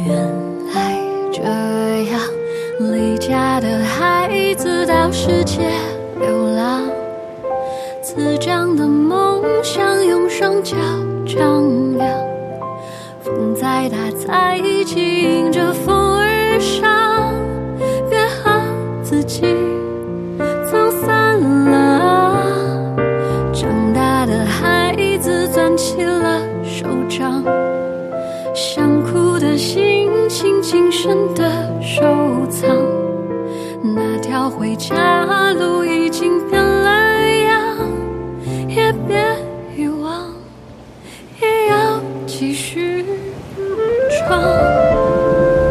原来这样，离家的孩子到世界流浪，滋长的梦想用双脚丈量，风再大再急迎着风而上，别和自己走散了。长大的孩子攥起了手掌，想哭的心情谨慎地收藏，那条回家路已经变